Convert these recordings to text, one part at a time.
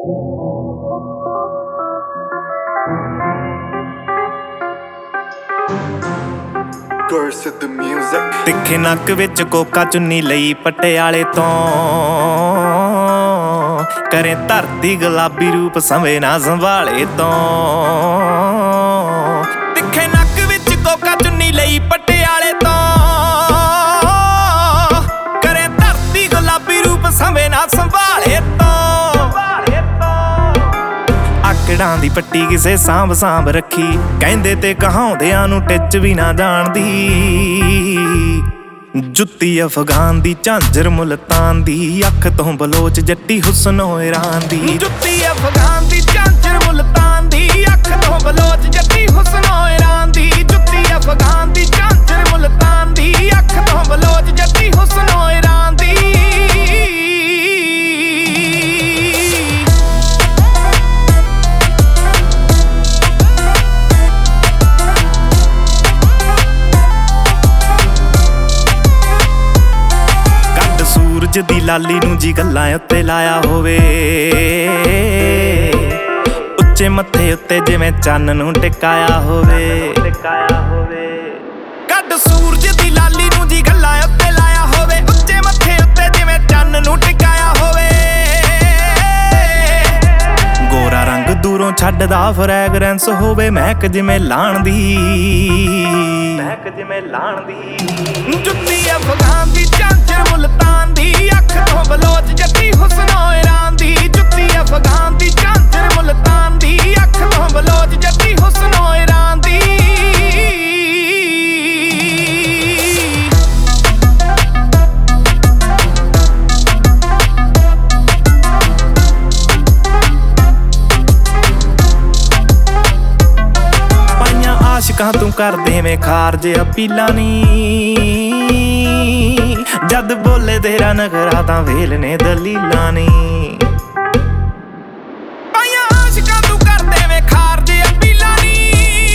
ਤਿੱਖੇ ਨੱਕ ਵਿੱਚ ਕੋਕਾ ਚੁੰਨੀ ਲਈ ਪਟਿਆਲੇ ਤੋਂ, ਕਰੇ ਧਰਤੀ ਗੁਲਾਬੀ ਰੂਪ ਸੰਵੇ ਨਾ ਸੰਭਾਲੇ ਤੋਂ। ਤਿੱਖੇ ਨੱਕ ਵਿੱਚ ਕੋਕਾ ਚੁੰਨੀ ਲਈ ਪਟਿਆਲੇ ਤੋਂ, ਕਰੇ ਧਰਤੀ ਗੁਲਾਬੀ ਰੂਪ ਸੰਵੇ ਨਾ ਸੰਭਾਲੇ ਤੋਂ। ਆਕੜਾਂ ਦੀ ਪੱਟੀ ਕਿਸੇ ਸਾਂਭ ਸਾਂਭ ਰੱਖੀ, ਕਹਿੰਦੇ ਤੇ ਕਹਾਉਂਦਿਆਂ ਨੂੰ ਟਿੱਚ ਵੀ ਨਾ ਜਾਣਦੀ। ਜੁੱਤੀ ਅਫਗਾਨ ਦੀ, ਝਾਂਜਰ ਮੁਲਤਾਨ ਦੀ, ਅੱਖ ਤੋਂ ਬਲੋਚ ਜੱਟੀ ਹੁਸਨੋ ਈਰਾਨ ਦੀ। ਜੁੱਤੀ ਅਫਗਾਨ ਦੀ, ਝਾਂਜਰ ਮੁਲਤਾਨ ਦੀ, ਅੱਖ ਤੋਂ ਬਲੋਚ ਜੱਟੀ ਹੁਸਨੋ ਈਰਾਨ ਦੀ। ਜੁੱਤੀ ਅਫਗਾਨ ਦੀ, ਝਾਂਜਰ ਮੁਲਤਾਨ ਦੀ, ਅੱਖ ਤੋਂ ਬਲੋਚ ਜੱਟੀ ਹੁਸਨੋ ਈਰਾਨ ਦੀ। ਸੂਰਜ ਦੀ ਲਾਲੀ ਨੂੰ ਜੀ ਗੱਲਾਂ ਉੱਤੇ ਲਾਇਆ ਹੋਵੇ, ਉੱਚੇ ਮੱਥੇ ਉੱਤੇ ਜਿਵੇਂ ਚੰਨ ਨੂੰ ਟਿਕਾਇਆ ਹੋਵੇ। ਕੱਢ ਸੂਰਜ ਦੀ ਲਾਲੀ ਨੂੰ ਜੀ ਗੱਲਾਂ ਉੱਤੇ ਲਾਇਆ ਹੋਵੇ, ਉੱਚੇ ਮੱਥੇ ਉੱਤੇ ਜਿਵੇਂ ਚੰਨ ਨੂੰ ਟਿਕਾਇਆ ਹੋਵੇ। ਗੋਰਾ ਰੰਗ ਦੂਰੋਂ ਛੱਡਦਾ ਫਰੈਗਰੈਂਸ ਹੋਵੇ, ਮਹਿਕ ਜਿਵੇਂ ਲਾਣ ਦੀ, ਮਹਿਕ ਜਿਵੇਂ ਲਾਣ ਦੀ। ਜੁੱਤੀ ਅਫਗਾਨ ਦੀ, ਝਾਂਜਰ ਮੁਲਤਾਨ ਦੀ, ਅੱਖ ਤੋਂ ਬਲੋਚ ਜੱਟੀ ਹੁਸਨੋ ਈਰਾਨ ਦੀ। ਜੁੱਤੀ ਅਫਗਾਨ ਦੀ, ਝਾਂਜਰ ਮੁਲਤਾਨ ਦੀ, ਅੱਖ ਤੋਂ ਬਲੋਚ ਜੱਟੀ ਹੁਸਨੋ ਈਰਾਨ ਦੀ। ਪਾਈਆਂ ਆਸ਼ਿਕਾਂ ਤੂੰ ਕਰ ਦੇਵੇਂ ਖਾਰਜ ਅਪੀਲਾਂ ਨੀ, ਜਦ ਬੋਲੇ ਤੇਰਾ ਨਖਰਾ ਤਾਂ ਵੇਲ ਨੇ ਦਲੀਲਾਂ ਨੀ। ਪਾਈਆਂ ਆਸ਼ਿਕਾਂ ਤੂੰ ਕਰ ਦੇਵੇਂ ਖਾਰਜ ਅਪੀਲਾਂ ਨੀ,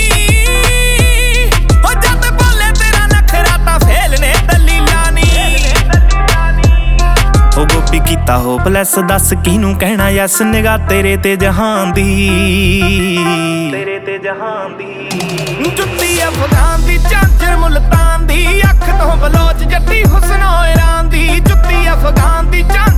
ਉਹ ਜਦ ਬੋਲੇ ਤੇਰਾ ਨਖਰਾ ਤਾਂ ਵੇਲ ਨੇ ਦਲੀਲਾਂ ਨੀ। ਉਹ ਗੋਪੀ ਕੀਤਾ ਹੋਪਲੈਸ, ਦੱਸ ਕਿਹਨੂੰ ਕਹਿਣਾ ਯੈਸ, ਨਿਗਾਹ ਤੇਰੇ ਤੇ ਜਹਾਨ ਦੀ, ਤੇਰੇ ਤੇ ਜਹਾਨ ਦੀ। ਜੁੱਤੀ ਅਫਗਾਨ ਦੀ, ਝਾਂਜਰ ਮੁਲਤਾਨ ਦੀ, ਅੱਖ ਤੋਂ ਬਲੋਚ ਜੱਟੀ ਹੁਸਨੋ ਈਰਾਨ ਦੀ। ਜੁੱਤੀ ਅਫਗਾਨ ਦੀ,